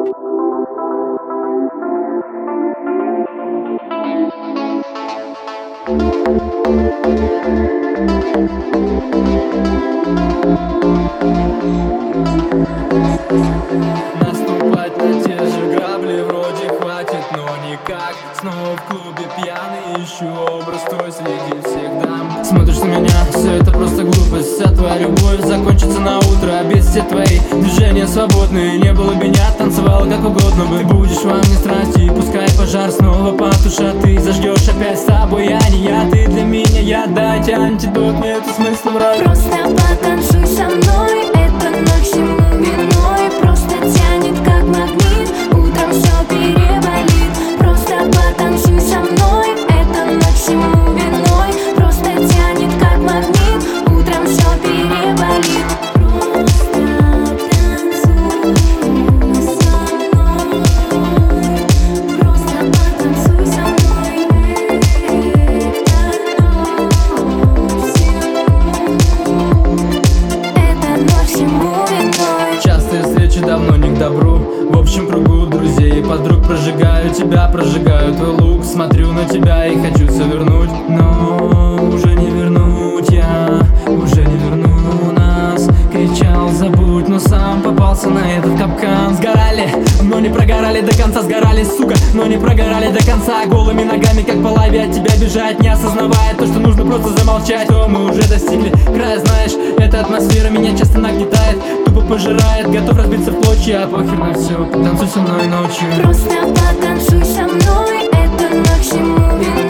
Наступать на те же грабли вроде хватит, но никак. Снова в клубе пьяный, ищу образ твой среди всех дам. Смотришь на меня, все это просто глупость. Вся твоя любовь закончится на утро, а без все твои движения свободные. Не было меня, танцевала как угодно бы. Ты будешь во мне страсти, и пускай пожар снова потушат. Ты зажгешь опять с тобой, я не я. Ты для меня я, дайте антидот, нет смысла врать. Просто потанцуй со мной, это максимум виной. Просто тянет как магнит, утром все переболит. Просто потанцуй со мной, это максимум виной. Просто тянет как магнит, утром все переболит. Просто потанцуй со мной, это максимум виной. Частые встречи давно не к добру. В общем кругу друзей и подруг прожигаю тебя, прожигаю твой лук. Смотрю на тебя и хочу все вернуть, но уже не вернуть я, уже не верну нас. Кричал забудь, но сам попался на этот капкан. Сгорали, но не прогорали до конца. Сгорали, сука, но не прогорали до конца. Голыми ногами, как по лаве, от тебя бежать, не осознавая то, что нужно просто замолчать. То мы уже достигли края, знаешь, эта атмосфера меня часто нагнетает, тупо пожирает, готов разбиться в клочья. Похер на все, потанцуй со мной ночью. Просто потанцуй со мной, это максимум виной.